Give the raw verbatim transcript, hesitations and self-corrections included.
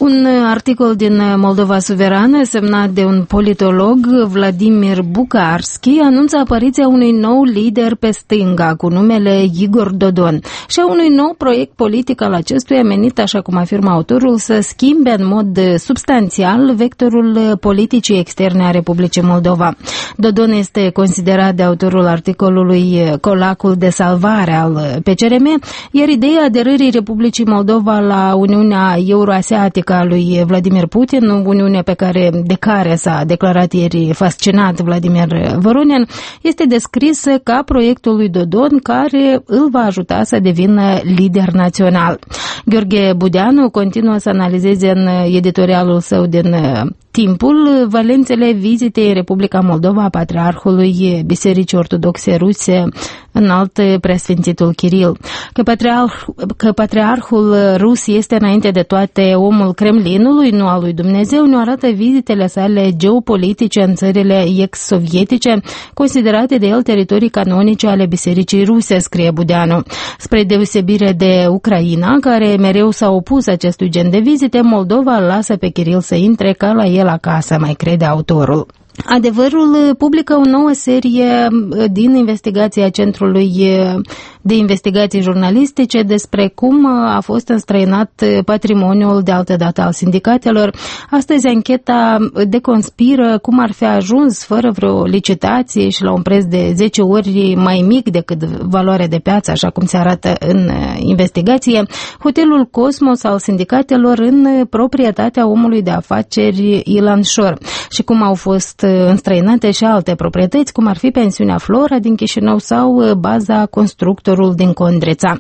Un articol din Moldova Suverană, semnat de un politolog, Vladimir Bucarski, anunță apariția unui nou lider pe stânga, cu numele Igor Dodon, și a unui nou proiect politic al acestuia menit, așa cum afirmă autorul, să schimbe în mod substanțial vectorul politicii externe a Republicii Moldova. Dodon este considerat de autorul articolului colacul de salvare al P C R M, iar ideea aderării Republicii Moldova la Uniunea Euroasiatică a lui Vladimir Putin, uniune pe care, de care s-a declarat ieri fascinat Vladimir Voronin, este descrisă ca proiectul lui Dodon care îl va ajuta să devină lider național. Gheorghe Budeanu continuă să analizeze în editorialul său din Timpul valențele vizitei în Republica Moldova a Patriarhului Bisericii Ortodoxe Ruse, înalt preasfințitul Kiril. Că, patriarh, că Patriarhul Rus este înainte de toate omul Kremlinului, nu al lui Dumnezeu, ne arată vizitele sale geopolitice în țările ex-sovietice, considerate de el teritorii canonice ale Bisericii Ruse, scrie Budeanu. Spre deosebire de Ucraina, care mereu s-a opus acestui gen de vizite, Moldova lasă pe Kiril să intre ca la el acasă, mai crede autorul. Adevărul publică o nouă serie din investigația Centrului de Investigații Jurnalistice despre cum a fost înstrăinat patrimoniul de altădată al sindicatelor. Astăzi ancheta deconspiră cum ar fi ajuns fără vreo licitație și la un preț de zece ori mai mic decât valoarea de piață, așa cum se arată în investigație, hotelul Cosmos al sindicatelor în proprietatea omului de afaceri Ilan Șor și cum au fost înstrăinate și alte proprietăți, cum ar fi pensiunea Flora din Chișinău sau baza Constructorul din Condreța.